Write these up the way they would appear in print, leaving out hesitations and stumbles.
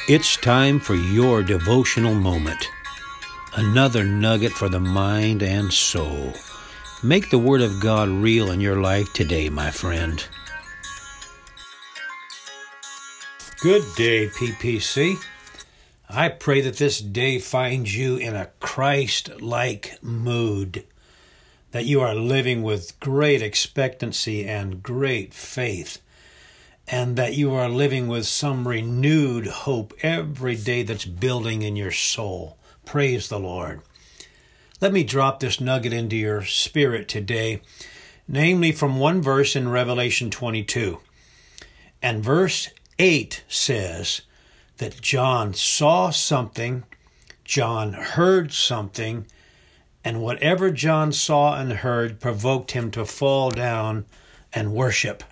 It's time for your devotional moment. Another nugget for the mind and soul. Make the Word of God real in your life today, my friend. Good day, PPC. I pray that this day finds you in a Christ-like mood, that you are living with great expectancy and great faith, and that you are living with some renewed hope every day that's building in your soul. Praise the Lord. Let me drop this nugget into your spirit today, namely from one verse in Revelation 22. And verse 8 says that John saw something, John heard something, and whatever John saw and heard provoked him to fall down and worship.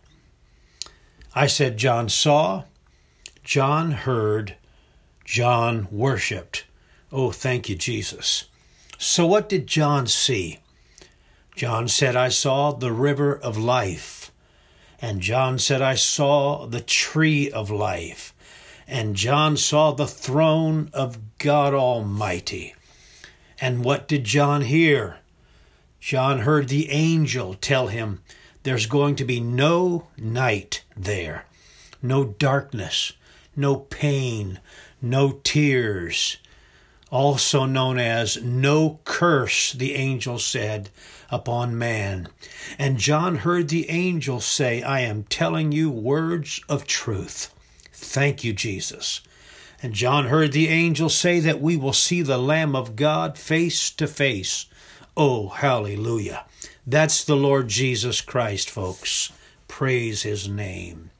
I said John saw, John heard, John worshiped. Oh, thank you, Jesus. So what did John see? John said, I saw the river of life. And John said, I saw the tree of life. And John saw the throne of God Almighty. And what did John hear? John heard the angel tell him, there's going to be no night there, no darkness, no pain, no tears, also known as no curse, the angel said, upon man. And John heard the angel say, I am telling you words of truth. Thank you, Jesus. And John heard the angel say that we will see the Lamb of God face to face. Oh, hallelujah. That's the Lord Jesus Christ, folks. Praise his name.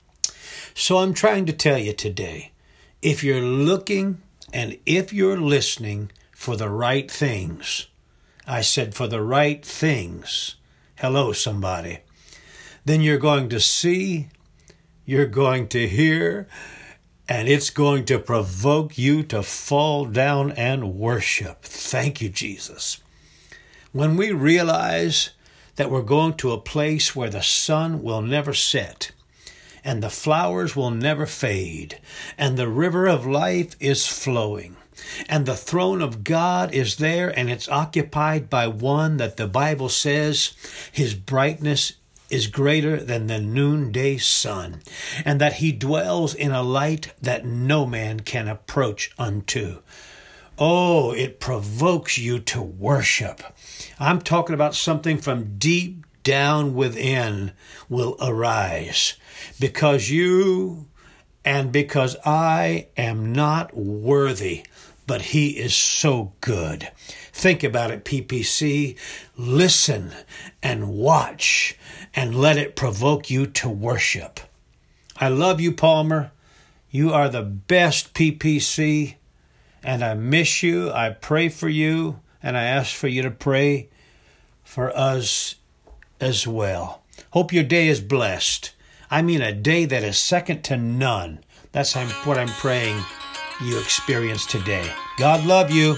So I'm trying to tell you today, if you're looking and if you're listening for the right things, I said for the right things, hello somebody, then you're going to see, you're going to hear, and it's going to provoke you to fall down and worship. Thank you, Jesus. When we realize that we're going to a place where the sun will never set, and the flowers will never fade, and the river of life is flowing, and the throne of God is there, and it's occupied by one that the Bible says his brightness is greater than the noonday sun, and that he dwells in a light that no man can approach unto. Oh, it provokes you to worship. I'm talking about something from deep down within will arise, because you and because I am not worthy, but he is so good. Think about it, PPC. Listen and watch and let it provoke you to worship. I love you, Palmer. You are the best, PPC. And I miss you. I pray for you. And I ask for you to pray for us as well. Hope your day is blessed. I mean a day that is second to none. That's what I'm praying you experience today. God love you.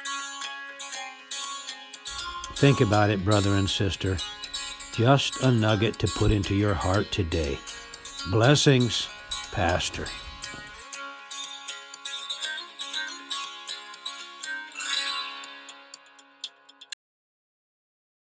Think about it, brother and sister. Just a nugget to put into your heart today. Blessings, Pastor.